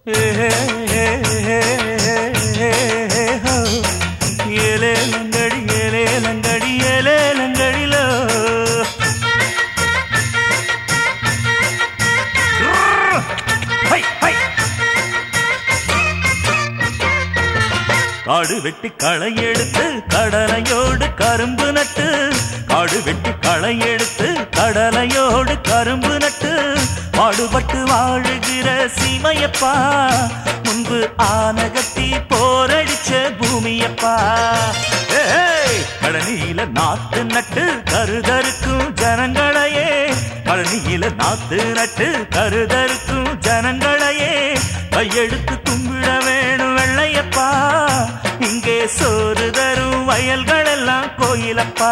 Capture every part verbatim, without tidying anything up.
ஏலேலங்கடி ஏலேலங்கடி ஏலேலங்கடிலோ காடு வெட்டி களை எடுத்து கடலையோடு கரும்பு நட்டு காடு வெட்டி களை எடுத்து கடலையோடு கரும்பு நட்டு பாடுபட்டு வாழுகிற சீமையப்பா முன்பு ஆனகத்தி போரடிச்ச பூமியப்பா கடனியில நாத்து நட்டு கருதருக்கும் ஜனங்களையே கடனியில நாத்து நட்டு கருதருக்கும் ஜனங்களையே கையெடுத்து கும்பிட வேணும் வெள்ளையப்பா இங்கே சோறு தரும் வயல்கள் எல்லாம் கோயிலப்பா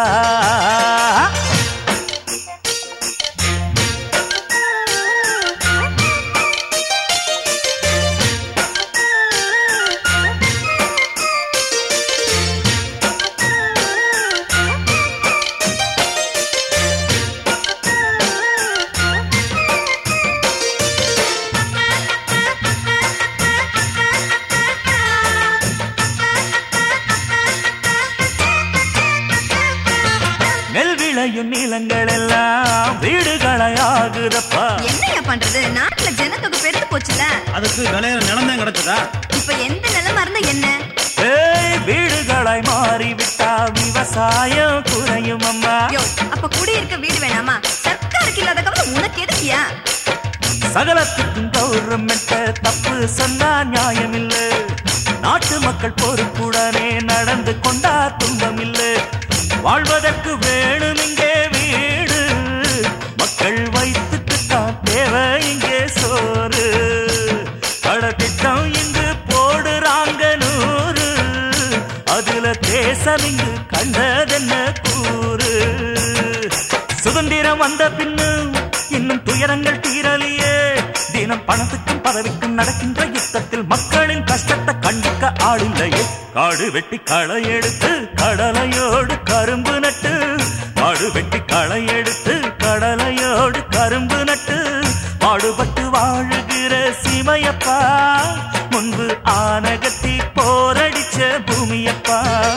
நிலங்கள் எல்லாம் வீடுகளாகுதப்பா என்னையா பண்றது நாட்டுல ஜனத்தொகை பெருத்து போச்சுல அதுக்கு விளையிற நிலம் தான் கிடைச்சதா இப்ப எந்த நிலமா இருந்தா என்ன ஏய் வீடுகளாய் மாறிவிட்டா விவசாயம் குறையும் அம்மா அப்ப குடியிருக்க வீடு வேணாமா சர்க்காருக்கு இல்லாத கவலை உனக்கு எதுக்கியா சகலத்துக்கும் கவர்மெண்ட் தப்பு சொன்னா நியாயம் இல்ல நாட்டு மக்கள் பொறுப்புடனே நடந்து கொண்டா துன்பம் இல்ல வாழ்வதற்கு வேணும் இங்கே வீடு மக்கள் வயிற்றுக்குத்தான் தேவை இங்கே சோறு கடத்திட்டம் இங்கு போடுறாங்க நூறு அதுல தேசம் இங்கு கண்டதென்ன கூறு சுதந்திரம் வந்த பின்னு இன்னும் துயரங்கள் தீரலியே தினம் பணத்துக்கும் பதவிக்கும் நடக்கின்ற யுத்தத்தில் மக்களின் கஷ்டத்தை கண்டிக்க ஆளில்லையே காடு வெட்டி களை எடுத்து கடலையோடு கரும்பு நட்டு காடு வெட்டி களை எடுத்து கடலையோடு கரும்பு நட்டு பாடுபட்டு வாழுகிற சீமையப்பா முன்பு ஆனகத்தி போரடிச்ச பூமியப்பா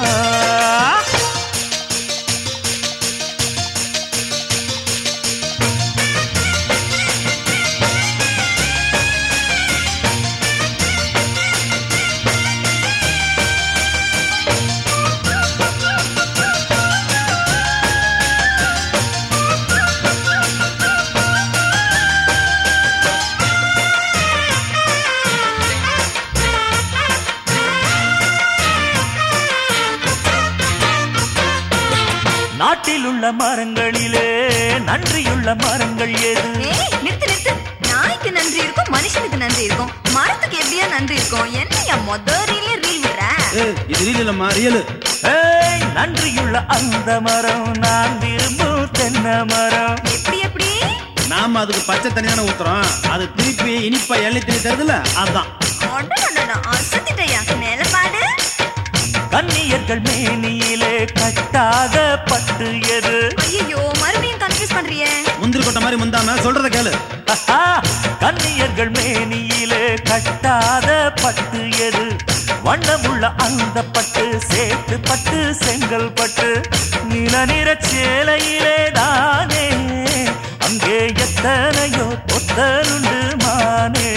நாட்டில் உள்ள மரங்களிலே நன்றியுள்ள மரங்கள் ஏது நிறுத்து நிறுத்து நாய்க்கு நன்றி இருக்கும் மனுஷனுக்கு நன்றி இருக்கும் மரத்துக்கு எப்படியா நன்றி இருக்கும் என்னையா முதலிலே ரீல் விடுற இது ரீல் இல்லம்மா ரியல் ஏய் நன்றியுள்ள அந்த மரம் நான் விரும்பும் தென்னை மரம் எப்படி எப்படி நாம அதுக்கு பச்சை தனியான ஊத்துறோம் அது திருப்பி இனிப்பா எள்ளி திணி தருதுல அதான் அசத்திட்டையா மேல பாடு கன்னியர்கள் மேனியிலே கட்டாத பட்டு எது ஐயோ மறுபடியும் கன்ஃபியூஸ் பண்றியே முந்திரி கொட்ட மாதிரி முந்தாம சொல்றத கேளு கன்னியர்கள் மேனியிலே கட்டாத பட்டு எது வண்ணமுள்ள அந்த பட்டு சேத்து பட்டு செங்கல் பட்டு நில நிற சேலையிலே தானே அங்கே எத்தனையோ பொத்தலுண்டு மானே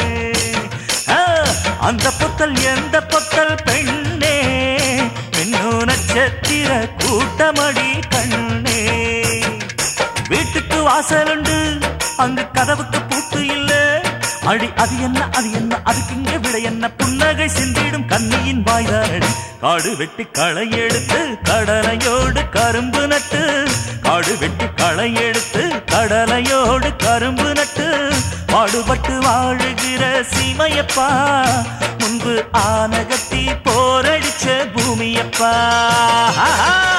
அந்த பொத்தல் எந்த பொத்தல் பெண்ணே பெண்ணு நட்சத்திர கூட்டமடி கண்ணே வீட்டுக்கு வாசலுண்டு அங்கு கதவுக்கு பூட்டு இல்ல அடி அது என்ன அது என்ன அதுக்கு இங்கே விட என்ன புன்னகை சிந்திடும் கண்ணியின் வாய்தாரடி காடு வெட்டி களை எடுத்து கடலையோடு கரும்பு நட்டு காடு வெட்டி களை எடுத்து கடலையோடு கரும்பு நட்டு பாடுபட்டு வாழுகிற சீமையப்பா முன்பு ஆனகத்தி போரடிச்ச பூமியப்பா